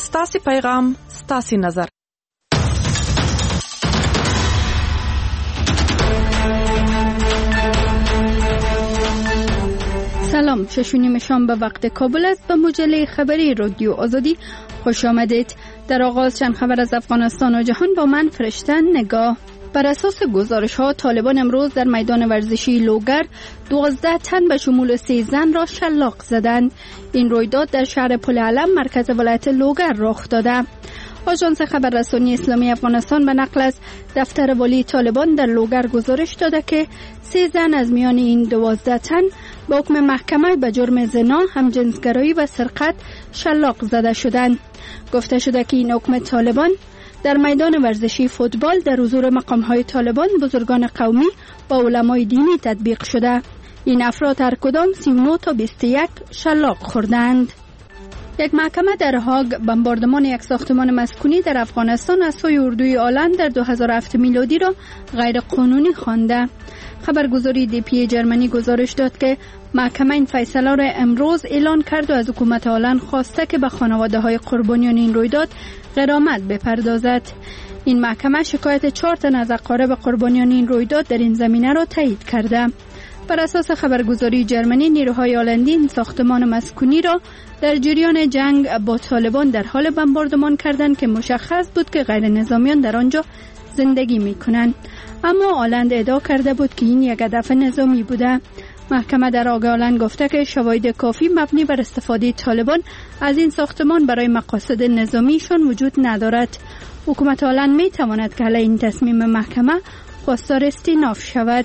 ستاسي پیغام، ستاسي نظر. سلام، 6:30 شام به وقت کابل است. به مجله خبری رادیو آزادی خوش آمدید. در آغاز چند خبر از افغانستان و جهان با من فرشته نگاه. بر اساس گزارش ها طالبان امروز در میدان ورزشی لوگر 12 تن به شمول 3 زن را شلاق زدند. این رویداد در شهر پل علم مرکز ولایت لوگر رخ داده. آژانس خبررسانی اسلامی افغانستان به نقل از دفتر والی طالبان در لوگر گزارش داده که 3 زن از میان این 12 تن با حکم محکمه به جرم زنا، همجنسگرایی و سرقت شلاق زده شدند. گفته شده که این حکم طالبان در میدان ورزشی فوتبال در حضور مقام‌های طالبان، بزرگان قومی و علمای دینی تطبیق شده. این افراد هر کدام 39 تا 21 شلاق خوردند. یک محکمه در هاگ بمباردمان یک ساختمان مسکونی در افغانستان از سوی اردوی آلند در 2007 میلادی را غیر قانونی خوانده. خبرگزاری DPA جرمنی گزارش داد که محکمه این فیصله را امروز اعلان کرد و از حکومت آلند خواسته که به خانواده‌های قربانیان این رویداد غرامت بپردازد. این محکمه شکایت 4 تن از اقارب قربانیان این رویداد در این زمینه را تایید کرده. بر اساس خبرگزاری جرمنی، نیروهای آلندی این ساختمان مسکونی را در جریان جنگ با طالبان در حال بمباردمان کردند که مشخص بود که غیر نظامیان در آنجا زندگی می‌کنند، اما آلند ادعا کرده بود که این یک هدف نظامی بوده. محکمه در آگ آلند گفته که شواهد کافی مبنی بر استفاده طالبان از این ساختمان برای مقاصد نظامیشان وجود ندارد. حکومت آلند می‌تواند که علیه این تصمیم محکمه خواستار استیناف شود.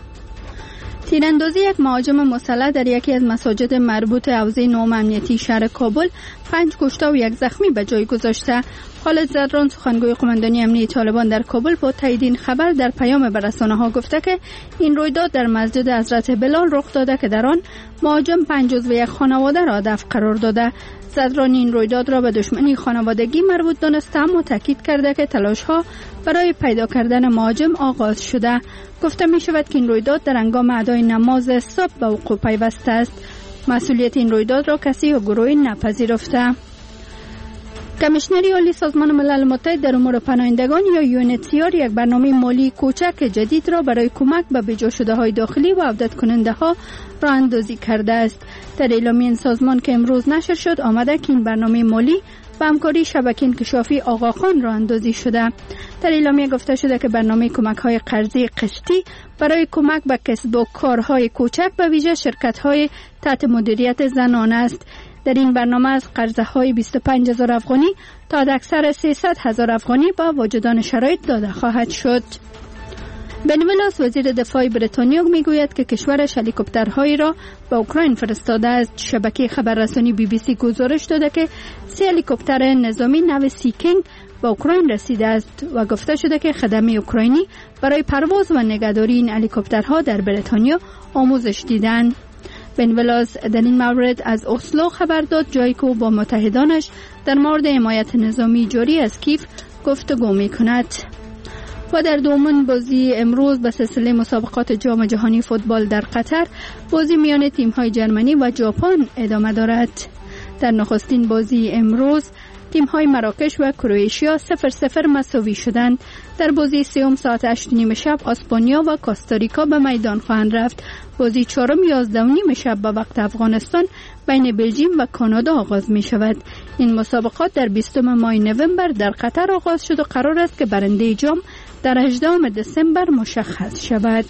تیراندازی یک مهاجم مسلح در یکی از مساجد مربوط حوزه نهم امنیتی شهر کابل 5 کشته و 1 زخمی به جای گذاشته. خالد زدران، سخنگوی قماندانی امنیتی طالبان در کابل، با تایید این خبر در پیام به رسانه‌ها گفته که این رویداد در مسجد حضرت بلال رخ داده که در آن مهاجم 5 عضو یک خانواده را هدف قرار داده. زدران این رویداد را به دشمنی خانوادگی مربوط دانسته، اما تاکید کرده که تلاش‌ها برای پیدا کردن مهاجم آغاز شده. گفته می شود که این رویداد در هنگام ادای نماز صبح به وقوع پیوسته است. مسئولیت این رویداد را کسی یا گروهی نپذیرفته. کمیشنری عالی سازمان ملل متحد در امور پناهندگان یا UNHCR یک برنامه مالی کوچک جدید را برای کمک به بجا شده های داخلی و عودت کننده ها راه اندازی کرده است. در اعلامیه این سازمان که امروز نشر شد آمده که این برنامه مالی با همکاری شبکه انکشافی آقاخان راه اندازی شده. در اعلامیه گفته شده که برنامه کمک‌های قرضی قسطی برای کمک به کسب و کارهای کوچک به ویژه شرکت‌های تحت مدیریت زنان است. در این برنامه از قرضه‌های 25,000 افغانی تا اکثر 300,000 افغانی با واجدان شرایط داده خواهد شد. بن ویلاس وزیر دفاع بریتانیا میگوید که کشورش هلیکوپترهایی را به اوکراین فرستاده است. شبکه خبررسانی BBC گزارش داده که 3 هلیکوپتر نظامی نو سیکینگ به اوکراین رسیده است و گفته شده که خدمه اوکراینی برای پرواز و نگهداری این هلیکوپترها در بریتانیا آموزش دیدند. بن ویلاس در این مورد از اسلو خبر داد، جایی که با متحدانش در مورد حمایت نظامی جاری از کیف گفتگو می‌کند. و در دومین بازی امروز به سلسله مسابقات جام جهانی فوتبال در قطر، بازی میان تیم‌های جرمنی و ژاپن ادامه دارد. در نخستین بازی امروز تیم‌های مراکش و کرواتیا 0-0 مساوی شدند. در بازی سوم ساعت 8:30 شب اسپانیا و کوستاریکا به میدان خواهند رفت. بازی چهارم 11:30 شب به وقت افغانستان بین بلژیم و کانادا آغاز می شود. این مسابقات در 20 ماه نوامبر در قطر آغاز شد و قرار است که برنده جام در 18 دسامبر مشخص شود.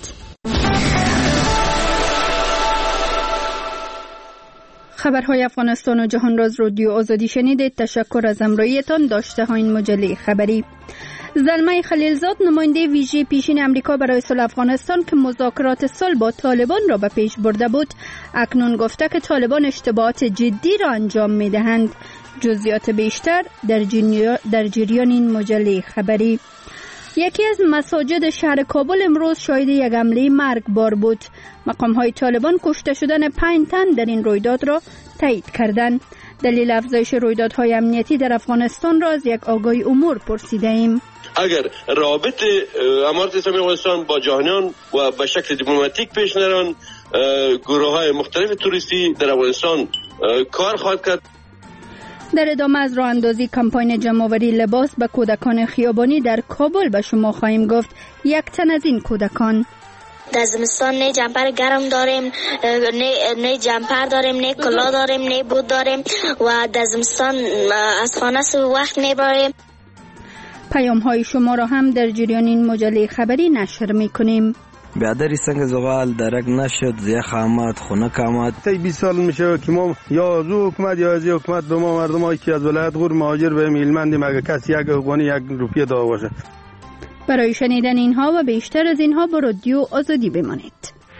خبرهای افغانستان و جهان را از رادیو آزادی شنیدید. تشکر از همراهیتان. داشته ها این مجله خبری. زلمه خلیلزاد، نماینده ویژه پیشین امریکا برای صلح افغانستان که مذاکرات صلح با طالبان را به پیش برده بود، اکنون گفته که طالبان اشتباهات جدی را انجام می‌دهند. جزئیات بیشتر در جریان این مجله خبری. یکی از مساجد شهر کابل امروز شاهد یک حمله مرگبار بود. مقام‌های طالبان کشته شدن 5 تن در این رویداد را تایید کردند. دلیل افزایش رویدادهای امنیتی در افغانستان را از یک آگاهی امور پرسیده ایم. اگر رابط امارت اسلامی افغانستان با جهانیان و به شکل دیپلماتیک پیش نران، گروه‌های مختلف توریستی در افغانستان کار خواهد کرد. در ادامه از راه اندازی کمپاین جمع‌آوری لباس به کودکان خیابانی در کابل به شما خواهیم گفت. یک تن از این کودکان: در زمستان نه جمپر گرم داریم، نه جمپر داریم، نه کلاه داریم، نه بوت داریم و در زمستان از خانه وقت میبریم. پیام های شما را هم در جریان این مجله خبری نشر میکنیم. بیادری سنگ زغال درک نشد، زیخ آمد، خنک آمد. 20 سال میشه که ما یا از حکومت یا از حکومت به ما مردم هایی که از ولایت غور مهاجر به میلمندیم اگه کسی یک افغانی 1 روپیه داده باشه. برای شنیدن اینها و بیشتر از اینها با رادیو آزادی بمانید.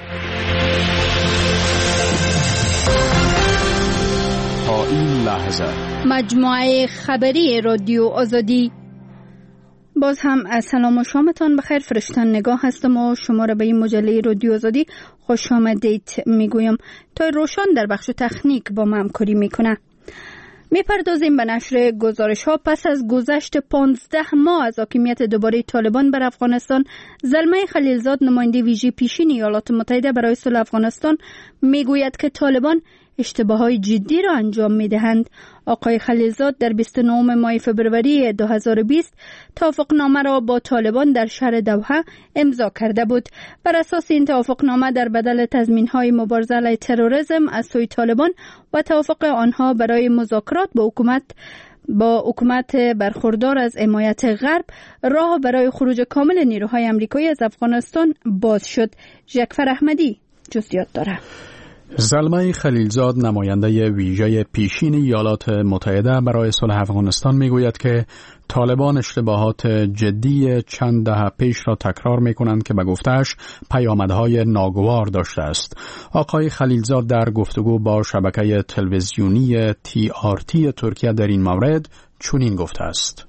تا این لحظه مجموعه خبری رادیو آزادی. باز هم از سلام و شامتان بخیر. فرشتن نگاه هستم و شما را به این مجله رادیو آزادی خوش آمدید میگویم. تا روشان در بخش تکنیک با ما همکاری میکنه. میپردازیم به نشر گزارش ها. پس از گذشت 15 ماه از حاکمیت دوباره طالبان بر افغانستان، زلمه خلیلزاد نماینده ویژه پیشین ایالات متحده برای صلح افغانستان میگوید که طالبان اشتباهات جدی را انجام میدهند. آقای خلیلزاد در 29 ماه فوریه 2020 توافقنامه را با طالبان در شهر دوحه امضا کرده بود. بر اساس این توافقنامه در بدل تضمین‌های مبارزه علیه تروریسم از سوی طالبان و توافق آنها برای مذاکرات با حکومت برخوردار از حمایت غرب، راه برای خروج کامل نیروهای آمریکایی از افغانستان باز شد. جعفر احمدی جزئیات دارد. زلمه خلیلزاد نماینده ویژه پیشین ایالات متحده برای صلح افغانستان میگوید که طالبان اشتباهات جدی چند دهه پیش را تکرار میکنند که به گفته‌اش پیامدهای ناگوار داشته است. آقای خلیلزاد در گفتگو با شبکه تلویزیونی TRT ترکیه در این مورد چنین گفته است: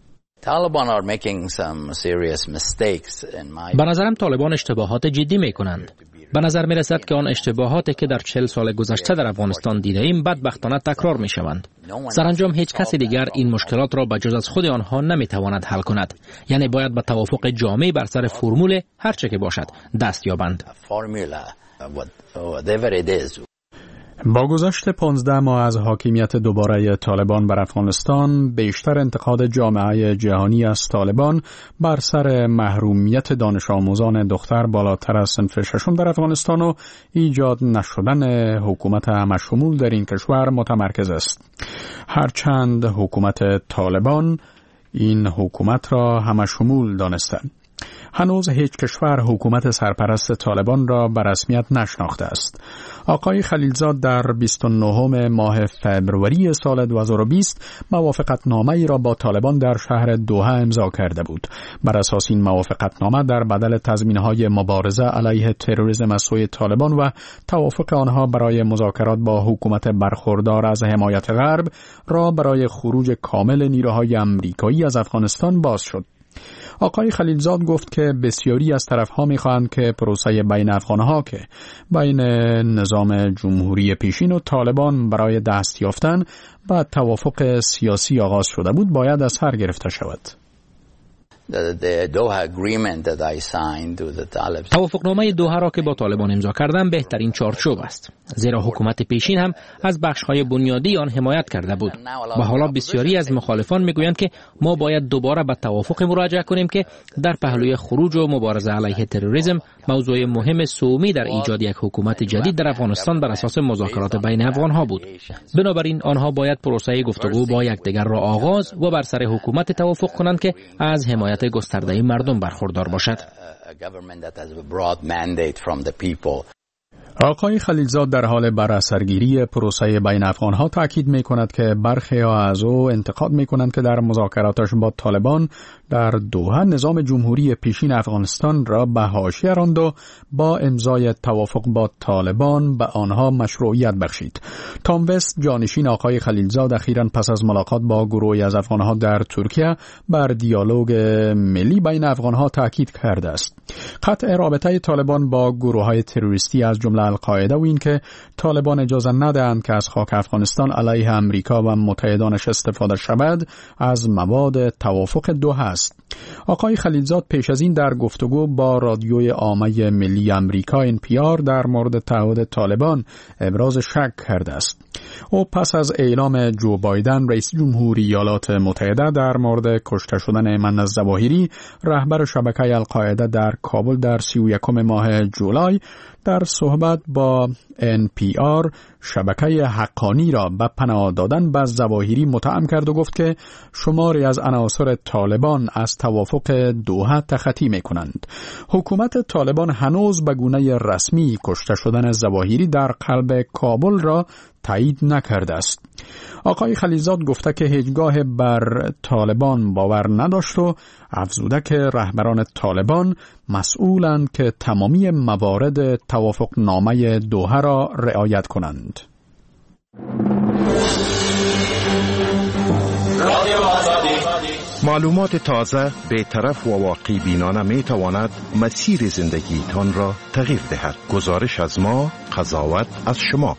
به نظرم طالبان اشتباهات جدی میکنند. به نظر می رسد که آن اشتباهاتی که در 40 سال گذشته در افغانستان دیده ایم بدبختانه تکرار می شوند. سرانجام هیچ کسی دیگر این مشکلات را بجز از خود آنها نمی تواند حل کند. یعنی باید به توافق جامع بر سر فرمول هر چه که باشد دست یابند. با گذشت 15 ماه از حاکمیت دوباره طالبان بر افغانستان، بیشتر انتقاد جامعه جهانی از طالبان بر سر محرومیت دانش آموزان دختر بالاتر از صنف ششم در افغانستان و ایجاد نشدن حکومت همشمول در این کشور متمرکز است. هرچند حکومت طالبان این حکومت را همشمول دانستند، هنوز هیچ کشور حکومت سرپرست طالبان را به رسمیت نشناخته است. آقای خلیلزاد در 29 ماه فوریه سال 2020 موافقتنامه ای را با طالبان در شهر دوحه امضا کرده بود. بر اساس این موافقتنامه در بدل تضمین‌های مبارزه علیه تروریسم از سوی طالبان و توافق آنها برای مذاکرات با حکومت برخوردار از حمایت غرب، را برای خروج کامل نیروهای آمریکایی از افغانستان باز شد. آقای خلیلزاد گفت که بسیاری از طرفها می‌خواهند که پروسه بین افغانها که بین نظام جمهوری پیشین و طالبان برای دست یافتن و توافق سیاسی آغاز شده بود باید از سر گرفته شود. توافقنامه دوحه را که با طالبان امضا کردن بهترین چارچوب است، زیرا حکومت پیشین هم از بخش‌های بنیادی آن حمایت کرده بود و حالا بسیاری از مخالفان میگویند که ما باید دوباره به توافق مراجعه کنیم که در پهلوی خروج و مبارزه علیه تروریسم موضوع مهم سومی در ایجاد یک حکومت جدید در افغانستان بر اساس مذاکرات بین افغانها بود. بنابراین آنها باید پروسه گفتگو با یکدیگر را آغاز و بر سر حکومت توافق کنند که از حمایت گسترده مردم برخوردار باشد. آقای خلیلزاد در حال براسرگیری پروسه بین افغانها تاکید می‌کند که برخی از او انتقاد می‌کنند که در مذاکراتش با طالبان در دوحه نظام جمهوری پیشین افغانستان را به حاشیه راند و با امضای توافق با طالبان به آنها مشروعیت بخشید. تام وست، جانشین آقای خلیلزاد، اخیراً پس از ملاقات با گروهی از افغانها در ترکیه بر دیالوگ ملی بین افغانها تاکید کرده است. قطع رابطه طالبان با گروه‌های تروریستی از جمله القاعده و این که طالبان اجازه ندهند که از خاک افغانستان علیه امریکا و متحدانش استفاده شود از مواد توافق دوحه است. آقای خلیلزاد پیش از این در گفتگو با رادیوی عامه ملی امریکا NPR در مورد تعهد طالبان ابراز شک کرده است. او پس از اعلام جو بایدن رئیس جمهوری ایالات متحده در مورد کشته شدن ایمن الظواهری رهبر شبکه القاعده در کابل در 31 ماه جولای در صحبت با NPR شبکه حقانی را به پناه دادن به ظواهری متهم کرد و گفت که شماری از عناصر طالبان از توافق دوحه تخطی می‌کنند. حکومت طالبان هنوز به گونه رسمی کشته شدن ظواهری در قلب کابل را تایید نکرده است. آقای خلیلزاد گفته که هیچگاه بر طالبان باور نداشت و افزوده که رهبران طالبان مسئولند که تمامی موارد توافقنامه دوحه را رعایت کنند. معلومات تازه، بی‌طرف و واقع بینانه می تواند مسیر زندگیتان را تغییر دهد. گزارش از ما، قضاوت از شما.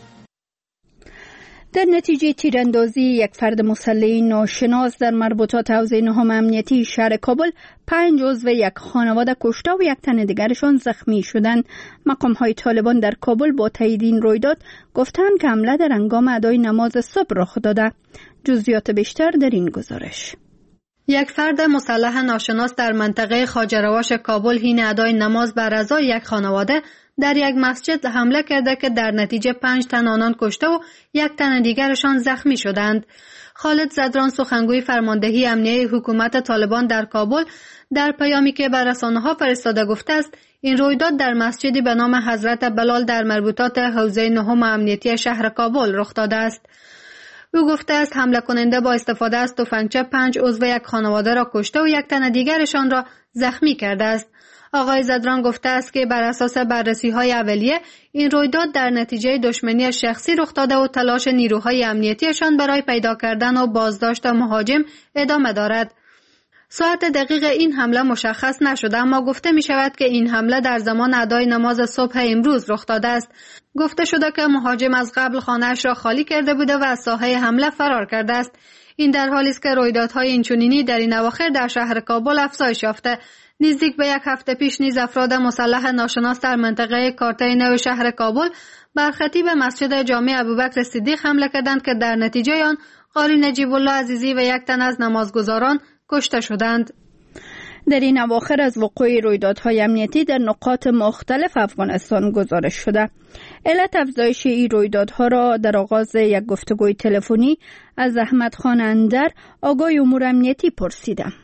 در نتیجه تیراندازی یک فرد مسلح ناشناس در مربوطات حوزه نهم امنیتی شهر کابل 5 عضو یک خانواده کشته و یک تن دیگرشان زخمی شدند. مقام‌های طالبان در کابل با تایید این رویداد گفتند که حمله در هنگام ادای نماز صبح رخ داده. جزئیات بیشتر در این گزارش. یک فرد مسلح ناشناس در منطقه خواجه‌رواش کابل حین ادای نماز بر اعضای یک خانواده در یک مسجد حمله کرده که در نتیجه 5 تن آنان کشته و یک تن دیگرشان زخمی شدند. خالد زدران سخنگوی فرماندهی امنیه حکومت طالبان در کابل در پیامی که به رسانه‌ها فرستاده گفته است این رویداد در مسجدی به نام حضرت بلال در مربوطات حوزه نهم امنیتی شهر کابل رخ داده است. او گفته است حمله کننده با استفاده از تفنگچه 5 عضو یک خانواده را کشته و یک تن دیگرشان را زخمی کرده است. آقای زدران گفته است که بر اساس بررسی‌های اولیه این رویداد در نتیجه دشمنی شخصی رخ داده و تلاش نیروهای امنیتیشان برای پیدا کردن و بازداشت مهاجم ادامه دارد. ساعت دقیق این حمله مشخص نشده اما گفته می شود که این حمله در زمان ادای نماز صبح امروز رخ داده است. گفته شده که مهاجم از قبل خانه‌اش را خالی کرده بوده و از ساحه حمله فرار کرده است. این در حالی است که رویدادهای اینچنینی در این اواخر در شهر کابل افزایش یافته. نزدیک به 1 هفته پیش نیز افراد مسلح ناشناس در منطقه کارته نو شهر کابل بر خطیب مسجد جامع ابوبکر صدیق حمله کردند که در نتیجه آن قاری نجیب الله عزیزی و یک تن از نمازگزاران کشته شدند. در این اواخر از وقوع رویدادهای امنیتی در نقاط مختلف افغانستان گزارش شده. علت افزایش این رویدادها را در آغاز یک گفتگوی تلفنی از احمد خان اندر آگاه امور امنیتی پرسیدم.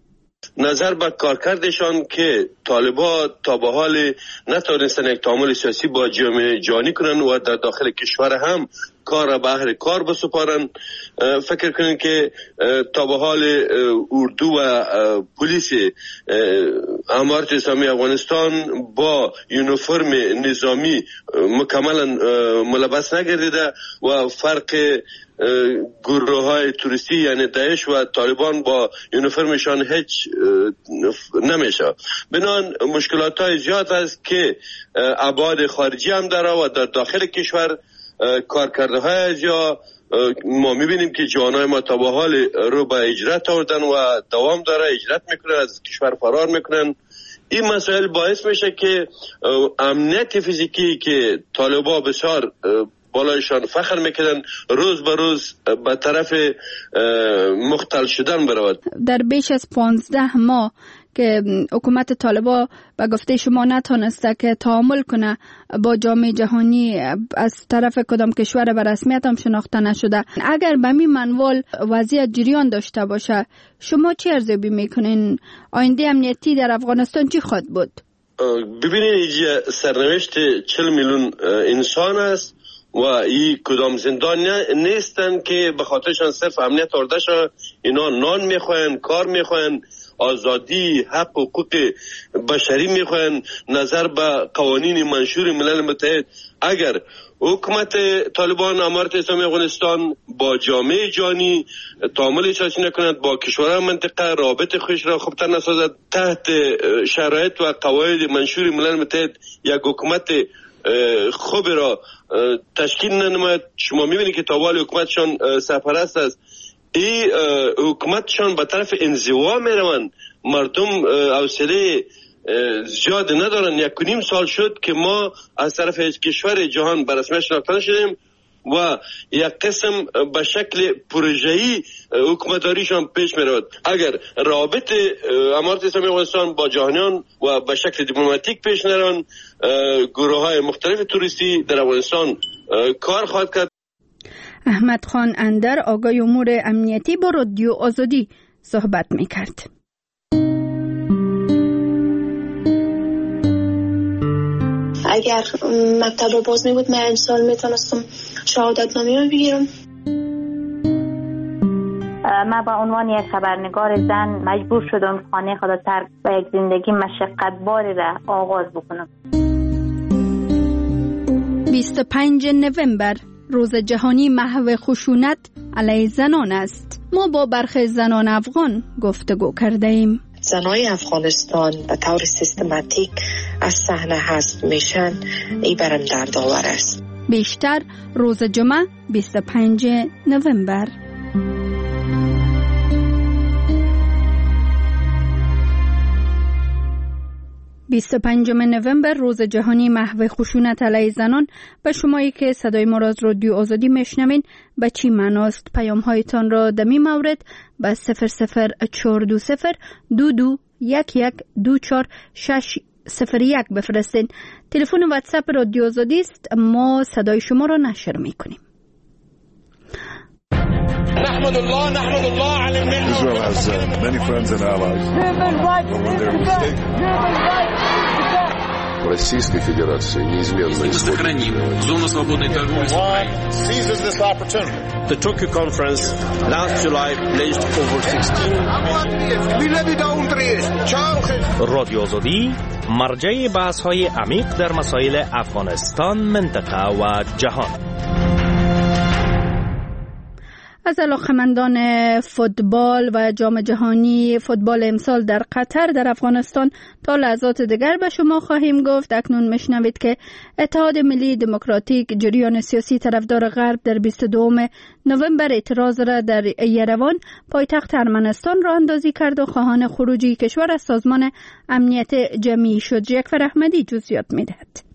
نظر به کارکردشان که طالبان تا به حال نتوانستن یک تعامل سیاسی با جامعه جهانی کنن و در داخل کشور هم کار را به اهل کار بسپارن. فکر کنین که تا به حال اردو و پلیس امارت اسلامی افغانستان با یونیفرم نظامی مکملا ملبس نگردیده و فرق گروه های توریستی یعنی داعش و طالبان با یونیفرمشان هیچ نمیشه. بنان مشکلات های زیاد است که ابعاد خارجی هم داره و در داخل کشور کارکرده های یا ما میبینیم که جوانای ما تا به حال رو به اجرت آوردن و دوام داره اجرت میکنن، از کشور فرار میکنن. این مسائل باعث میشه که امنیت فیزیکی که طالبا بسیار بالایشان فخر میکنن روز به روز به طرف مختل شدن برود. در بیش از 15 ماه که حکومت طالبان به گفته شما نتونسته که تعامل کنه با جامعه جهانی، از طرف کدام کشور به رسمیت هم شناخته نشده. اگر به می منوال وضعیت جریان داشته باشه شما چه ارزیابی میکنین؟ آینده امنیتی در افغانستان چی خواهد بود؟ ببینید اینجا سرنوشت 40 میلیون انسان است و این کدام زندان نیستن که به خاطرشان صرف امنیت آورده شد. اینا نان میخواین، کار میخواین، آزادی، حق و حقوق بشری میخواین، نظر به قوانین منشور ملل متحد. اگر حکومت طالبان امارت اسلامی افغانستان با جامعه جهانی تعامل سیاسی نکند، با کشورهای منطقه رابط خوش را خوبتر نسازد، تحت شرایط و قواعد منشور ملل متحد یک حکومت خوب را تشکیل ننماید. شما میبینید که تاوال حکومتشان سرپرست است. این حکومتشان به طرف انزوا میروند. مردم حوصله زیاد ندارن. 1.5 سال شد که ما از طرف هیچ کشور جهان به رسمیت شناخته نشدیم و یک قسم به شکل پروژه‌ای حکومتداریشان پیش می‌رود. اگر رابط امارت اسلامی افغانستان با جهانیان و به شکل دیپلماتیک پیش نران، گروه‌های مختلف توریستی در افغانستان کار خواهد کرد. احمد خان اندر آقای امور امنیتی با رادیو آزادی صحبت می‌کرد. اگر مکتب باز می بود من امسال میتونستم شهادت نامه رو بگیرم. من با عنوان یک خبرنگار زن مجبور شدم خانه خود را ترک و یک زندگی مشقت‌باری را آغاز بکنم. 25 نوامبر روز جهانی محو خشونت علیه زنان است. ما با برخی زنان افغان گفتگو کرده ایم. زنای افغانستان به طور سیستماتیک از صحنه حذف میشن، این برام دردآور است. بیشتر روز جمعه 25 نوامبر. نوامبر روز جهانی محو خشونت علیه زنان. به شمایی که صدای ما را از رادیو آزادی میشنوین به چی معناست؟ پیام هایتان را در این مورد به 00420 221124 بفرستین. تلفن واتساپ رادیو آزادی است. ما صدای شما را نشر میکنیم. نحمد الله على النعمة. Israel has many friends and allies. Российской Федерации неизменно сохраним зону свободной торговли с Украиной. Seizes this opportunity. The Tokyo conference last July pledged over 16. رادیو آزادی مرجع بحث‌های عمیق در مسائل افغانستان، منطقه و جهان. از علاقه‌مندان فوتبال و جام جهانی فوتبال امسال در قطر در افغانستان تا لحظات دیگر به شما خواهیم گفت. اکنون میشنوید که اتحاد ملی دموکراتیک، جریان سیاسی طرفدار غرب، در 22 نوامبر اعتراض را در یروان پایتخت ارمنستان راه اندازی کرد و خواهان خروجی کشور از سازمان امنیت جمعی شد. جعفر احمدی جزئیات میدهد.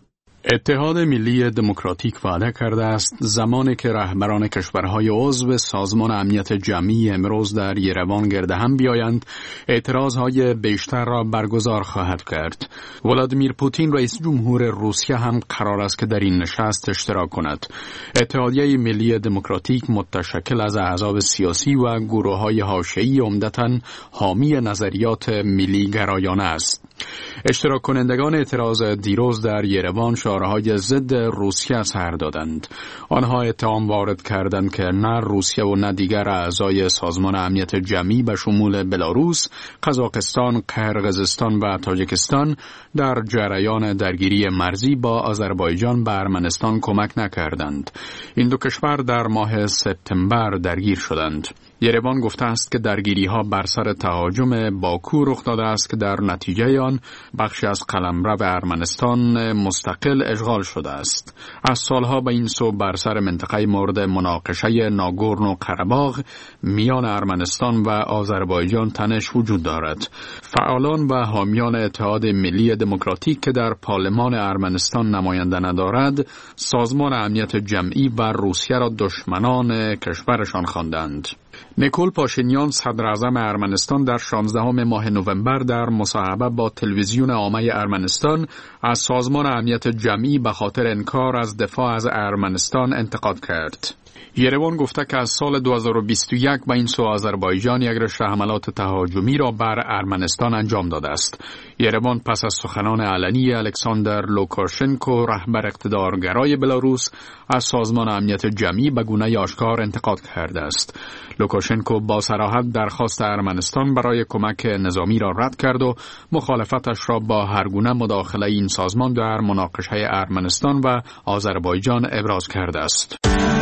اتحاد ملی دموکراتیک وعده کرده است زمانی که رهبران کشورهای عضو سازمان امنیت جمعی امروز در یروان گرد هم بیایند، اعتراضهای بیشتر را برگزار خواهد کرد. ولادیمیر پوتین رئیس جمهور روسیه هم قرار است که در این نشست اشتراک کند. اتحادیه ملی دموکراتیک متشکل از احزاب سیاسی و گروه‌های حاشیه‌ای عمدتاً حامی نظریات ملی گرایانه است. اشتراک کنندگان اعتراض دیروز در یروان شعارهای ضد روسیه سر دادند. آنها اتهام وارد کردند که نه روسیه و نه دیگر اعضای سازمان امنیت جمعی به شمول بلاروس، قزاقستان، قرقیزستان و تاجیکستان در جریان درگیری مرزی با آذربایجان به ارمنستان کمک نکردند. این دو کشور در ماه سپتامبر درگیر شدند. یروان گفته است که درگیری‌ها بر سر تهاجم باکو رخ داده است که در نتیجه آن بخشی از قلمرو ارمنستان مستقل اشغال شده است. از سالها به این سو بر سر منطقه مورد مناقشه ناگورنو قره‌باغ میان ارمنستان و آذربایجان تنش وجود دارد. فعالان و حامیان اتحاد ملی دموکراتیک که در پارلمان ارمنستان نماینده ندارد، سازمان امنیت جمعی و روسیه را دشمنان کشورشان خواندند. نیکول پاشینیان صدر اعظم ارمنستان در 16 ماه نوامبر در مصاحبه با تلویزیون عامه ارمنستان از سازمان امنیت جمعی به خاطر انکار از دفاع از ارمنستان انتقاد کرد. یروان گفته که از سال 2021 به این سو آذربایجان یک رشته حملات تهاجمی را بر ارمنستان انجام داده است. یروان پس از سخنان علنی الکساندر لوکاشنکو رهبر اقتدارگرای بلاروس از سازمان امنیت جمعی به گونه آشکار انتقاد کرده است. لوکاشنکو با صراحت درخواست ارمنستان برای کمک نظامی را رد کرد و مخالفتش را با هر گونه مداخله این سازمان در مناقشه ارمنستان و آذربایجان ابراز کرده است.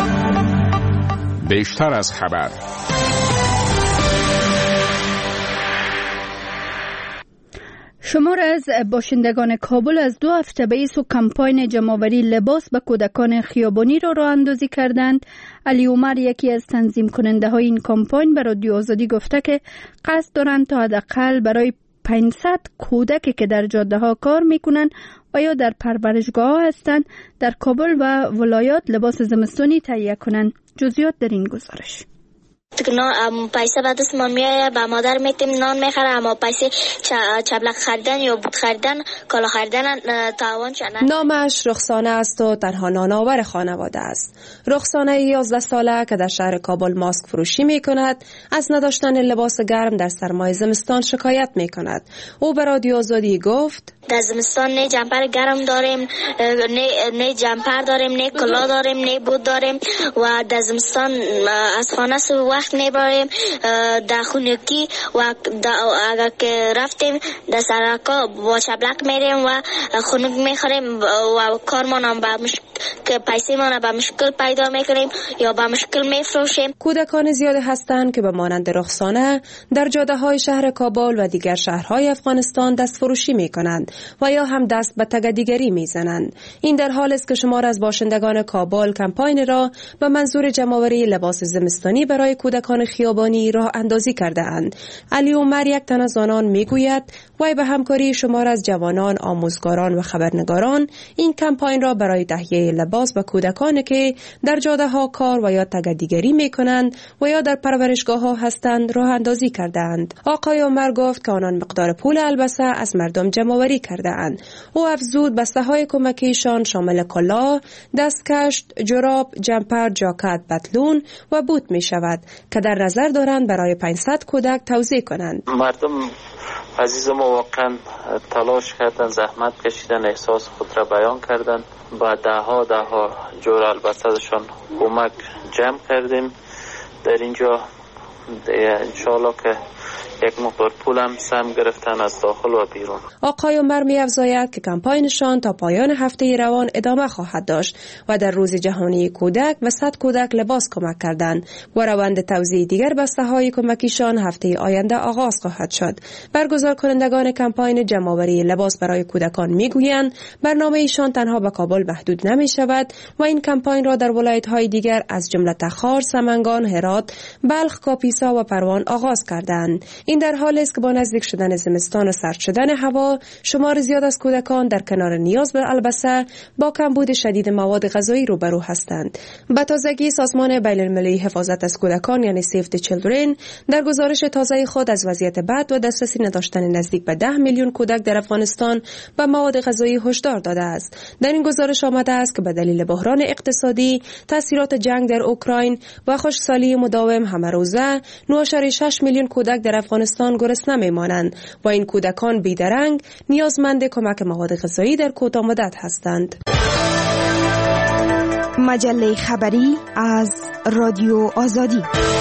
بیشتر از خبر. شمار از باشندگان کابل از 2 هفته به ایسو کمپاین جمع‌آوری لباس به کودکان خیابانی را راه اندازی کردند. علی عمر، یکی از تنظیم کننده های این کمپاین، به رادیو آزادی گفته که قصد دارند تا حداقل برای 500 کودکی که در جاده ها کار میکنن و یا در پرورشگاه هستند در کابل و ولایات لباس زمستانی تهیه کنند. جزئیات در این گزارش. پیسه به دست ما میایه، به مادر میتیم نان میخره، اما پیسه چبلک خریدن یا بود خریدن کالا خریدن تاوان چنه. نامش رخسانه است و تنها نانآور خانواده است. رخسانه 11 ساله که در شهر کابل ماسک فروشی میکند از نداشتن لباس گرم در سرمای زمستان شکایت میکند. او به رادیو آزادی گفت در زمستان نه جمپر گرم داریم، نه جمپر داریم، نه کلا داریم، نه بود داریم و در زمستان از خانه سو وقت میبریم در خونگی و اگر که رفتیم در سرکا با چبلک میریم و خونگ میخوریم و کارمان هم که پیسه ما به مشکل پیدا میکنیم یا به مشکل میفروشیم. کودکان زیاد هستند که به مانند رخسانه در جاده های شهر کابل و دیگر شهرهای افغانستان دست فروشی میکنند و یا هم دست به تگدیگری میزنند. این در حال است که شمار از باشندگان کابل کمپاین را به منظور جمع‌آوری لباس زمستانی برای کودکان خیابانی راه اندازی کرده اند. علی عمر یک تن از آنان میگوید وی به همکاری شمار از جوانان، آموزگاران و خبرنگاران این کمپاین را برای تهیه لباس به کودکانی که در جاده ها کار و یا تگدیگری میکنند و یا در پرورشگاه ها هستند راه اندازی کرده اند. آقای عمر گفت که آنان مقدار پول البسه از مردم جمع‌آوری کرده اند. او افزود بسته های کمکیشان شامل کلاه، دستکشت، جراب، جمپر، جاکت، پتلون و بوت می شود که در نظر دارند برای 500 کودک توزیع کنند. مردم عزیز ما واقعا تلاش کردن، زحمت کشیدن، احساس خود را بیان کردن. با ده ها جور البسه‌شان کمک جمع کردیم. در اینجا انشاءالله که یک مقدار پولم سهم گرفتن از داخل و بیرون. آقای عمر می افزاید که کمپاینشان تا پایان هفته روان ادامه خواهد داشت و در روز جهانی کودک و 100 کودک لباس کمک کردند و روند توزیع دیگر بسته های کمکیشان هفته آینده آغاز خواهد شد. برگزار کنندگان کمپاین جمع‌آوری لباس برای کودکان می گویند برنامه ایشان تنها به کابل محدود نمی شود و این کمپاین را در ولایت های دیگر از جمله تخار، سمنگان، هرات، بلخ، کاپیسا و پروان آغاز کردند. این در حالی است که با نزدیک شدن زمستان و سرد شدن هوا شمار زیاد از کودکان در کنار نیاز به البسه با کمبود شدید مواد غذایی روبرو هستند. به تازگی سازمان بین‌المللی حفاظت از کودکان یعنی Save the Children در گزارش تازه خود از وضعیت بد و دسترسی نداشتن نزدیک به 10 میلیون کودک در افغانستان به مواد غذایی هشدار داده است. در این گزارش آمده است که به دلیل بحران اقتصادی، تاثیرات جنگ در اوکراین و خشکسالی مداوم همه‌روزه 9.6 میلیون کودک در افغانستان گرسنه میمانند و این کودکان بیدرنگ نیازمند کمک مواد غذایی در کوتاه مدت هستند. مجله خبری از رادیو آزادی.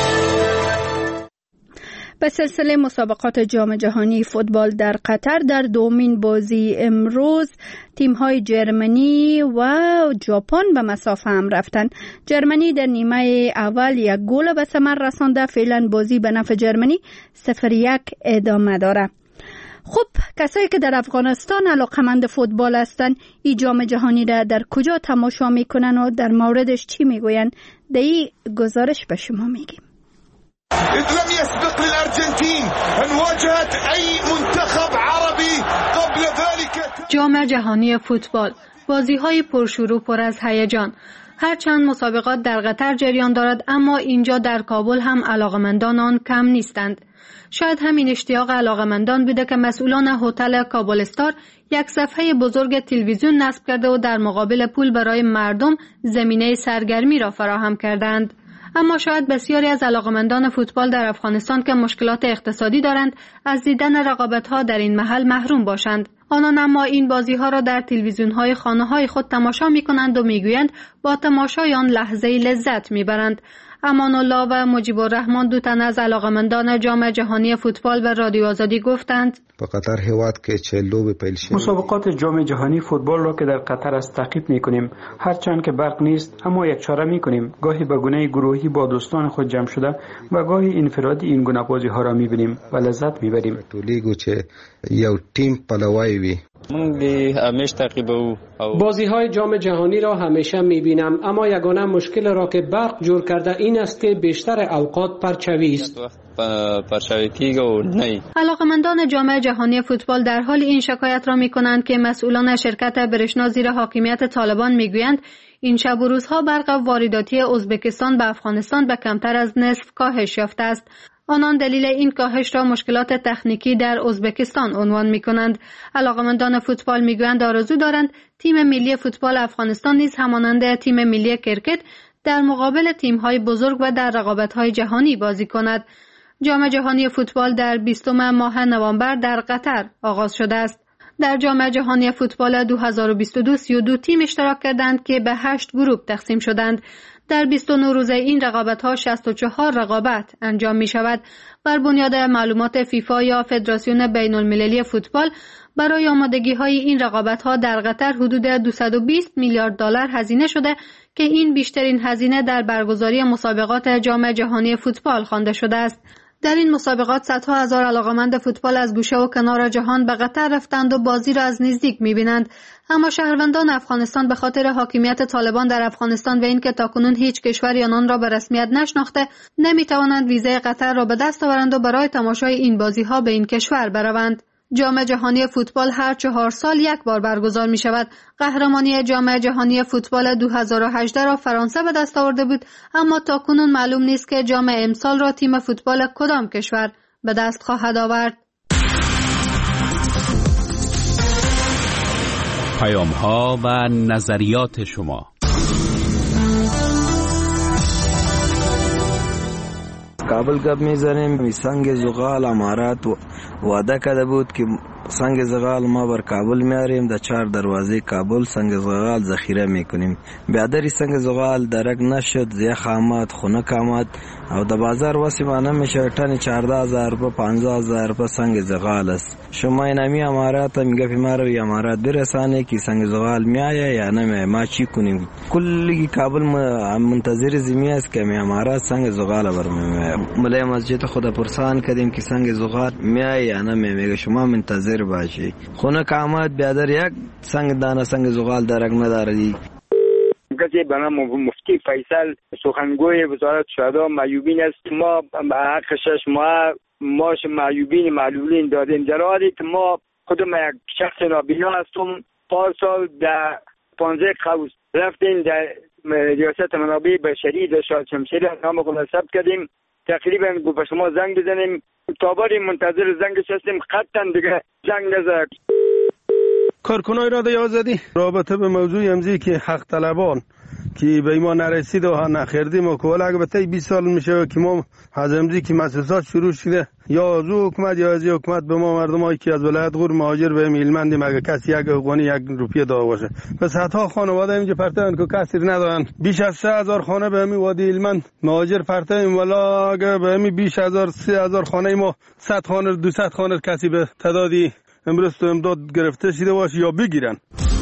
به سلسله مسابقات جام جهانی فوتبال در قطر در دومین بازی امروز تیم‌های جرمنی و ژاپن به مسافه هم رفتند. جرمنی در نیمه اول یک گل به ثمر رسانده. فعلا بازی به نفع جرمنی 0-1 ادامه داره. خب کسایی که در افغانستان علاقمند فوتبال هستند این جام جهانی را در کجا تماشا میکنن و در موردش چی میگوین؟ در این گزارش به شما میگیم. لم يسبق للأرجنتين أن واجهت أي منتخب عربي قبل ذلك. جام جهانی فوتبال، بازی‌های پرشور و پر از هیجان. هرچند مسابقات در قطر جریان دارد اما اینجا در کابل هم علاقمندان آن کم نیستند. شاید همین اشتیاق علاقمندان بوده که مسئولان هتل کابل استار یک صفحه بزرگ تلویزیون نصب کرده و در مقابل پول برای مردم زمینه سرگرمی را فراهم کردند. اما شاید بسیاری از علاقمندان فوتبال در افغانستان که مشکلات اقتصادی دارند از دیدن رقابت‌ها در این محل محروم باشند. آنان اما این بازی‌ها را در تلویزیون‌های خانه‌های خود تماشا می‌کنند و می‌گویند با تماشای آن لحظه‌ای لذت می‌برند. امان الله و مجیب الرحمن دو تن از علاقمندان جام جهانی فوتبال به رادیو آزادی گفتند په قطر هیواد کې چې لوبې پیل شوې مسابقات جام جهانی فوتبال را که در قطر است تعقیب می‌کنیم. هرچند که برق نیست اما یک چاره می‌کنیم. گاهی به گونه گروهی با دوستان خود جمع شده و گاهی انفرادی این گونه بازی‌ها را می‌بینیم و لذت می‌بریم. ټولېږو چې یو ټیم پلوای وي. بازی های جام جهانی را همیشه میبینم، اما یگانه مشکل را که برق جور کرده این است که بیشتر اوقات پرچوی است. علاقمندان جام جهانی فوتبال در حال این شکایت را میکنند که مسئولان شرکت برشنا زیر حاکمیت طالبان میگویند این شب و روزها برق وارداتی ازبکستان به افغانستان به کمتر از نصف کاهش یافته است. آنان دلیل این کاهش را مشکلات تکنیکی در ازبکستان عنوان می‌کنند. علاقمندان فوتبال می‌گویند آرزو دارند تیم ملی فوتبال افغانستان نیز همانند تیم ملی کرکت در مقابل تیم‌های بزرگ و در رقابت‌های جهانی بازی کند. جام جهانی فوتبال در 20 ماه نوامبر در قطر آغاز شده است. در جام جهانی فوتبال 2022 32 تیم اشتراک کردند که به 8 گروه تقسیم شدند. در 29 روزه این رقابت‌ها 64 رقابت انجام می‌شود. بر بنیاد معلومات فیفا یا فدراسیون بین‌المللی فوتبال برای آمادگی‌های این رقابت‌ها در قطر حدود 220 میلیارد دلار هزینه شده که این بیشترین هزینه در برگزاری مسابقات جام جهانی فوتبال خوانده شده است. در این مسابقات صدها هزار علاقه‌مند فوتبال از گوشه و کنار جهان به قطر رفتند و بازی را از نزدیک می‌بینند. اما شهروندان افغانستان به خاطر حاکمیت طالبان در افغانستان و اینکه تاکنون هیچ کشوری آنان را به رسمیت نشناخته نمی‌توانند ویزای قطر را به دست آورند و برای تماشای این بازی‌ها به این کشور بروند. جام جهانی فوتبال هر 4 سال یک بار برگزار می شود. قهرمانی جام جهانی فوتبال 2018 را فرانسه به دست آورده بود، اما تاکنون معلوم نیست که جام امسال را تیم فوتبال کدام کشور به دست خواهد آورد. پیام‌ها و نظریات شما. کابل کب میزنیم. سنگ زغال امارات وعده کرده بود که سنگ زغال ما بر کابل میاریم، در 4 دروازه کابل سنگ زغال ذخیره میکنیم. بیادری سنگ زغال درک نشد، زیخ آمد، خنک آمد او در بازار واسه ما نمیشه. تن 14,000 روپه 15,000 روپه سنگ زغال است. شما اینمی امارات میگه ما رو امارات برسانه که سنگ زغال میایه یا نمیایه، ما چی کنیم؟ کلی کابل منتظر زمین است که می امارات سنگ زغال برمیایه. ملای مسجد خدا پرسان کردیم که سنگ زغال میایه یا نمیایه، میگه شما منتظر باشی. خنک آمد، بیادر یک سنگ دانه سنگ زغال درک نداری. کسی به نام مفتی فیصل سخنگوی وزارت شهدا معیوبین است. ما به حق 6 ماه ماش معیوبین معلولین دادیم. در حالی که ما خودم یک شخص نابینا هستم. پارسال در 15 قوس رفتیم در ریاست منابع بشری در شاه شمشیر نام خود ثبت کردیم. تقریبا به شما زنگ بزنیم، تاباری منتظر زنگش هستیم. قطعا دیگه زنگ نزد. کارکنای رادیو آزادی رابطه به موضوع امزی که حق طلبان که به ما نرسید و نخیردیم و کوالا البته 20 سال میشه که ما از امزی که مؤسسات شروع شده یا از حکومت یا از حکومت به ما مردم هایی که از ولایت غور مهاجر به میلمندیم اگه کسی یک حقوقی 1 روپیه داده باشه. پس حتی خانواده اینجا پرتن که کسی ندارن. بیش از 3000 خانه به همین وادی هلمند مهاجر پرتیم، ولی اگه به همین بیش از 3000 خانه ما 100 خانه 200 خانه کسی به تعدادی امروز تو امداد گرفته شده باشه یا بگیرن.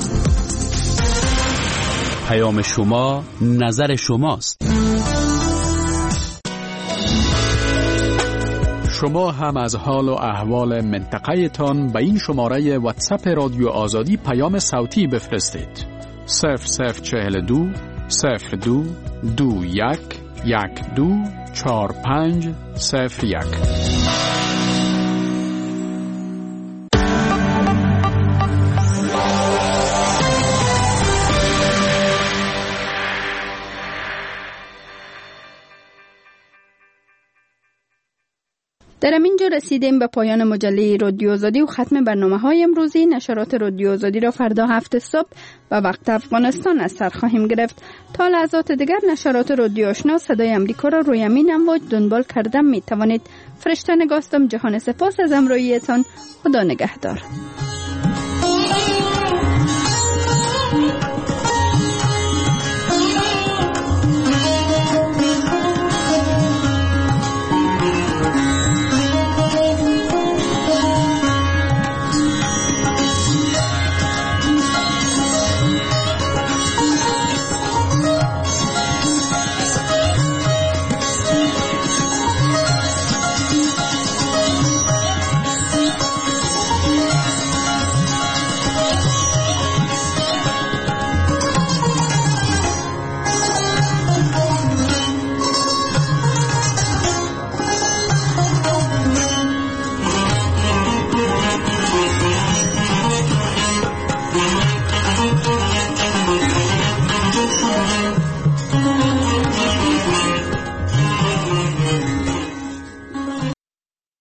پیام شما نظر شماست. شما هم از حال و احوال منطقه تان به این شماره واتساپ رادیو آزادی پیام صوتی بفرستید. 0042 02 21 12 45 01. در اینجا رسیدیم به پایان مجله رادیو آزادی و ختم برنامه‌های امروزی. نشرات رادیو آزادی را فردا 7 صبح به وقت افغانستان از سر خواهیم گرفت. تا لحظات دیگر نشرات رادیو آشنا صدای امریکا را روی امین امواج دنبال کردن می توانید. فرشته نگاستم. جهان سپاس از همراهیتان. خدا نگهدار.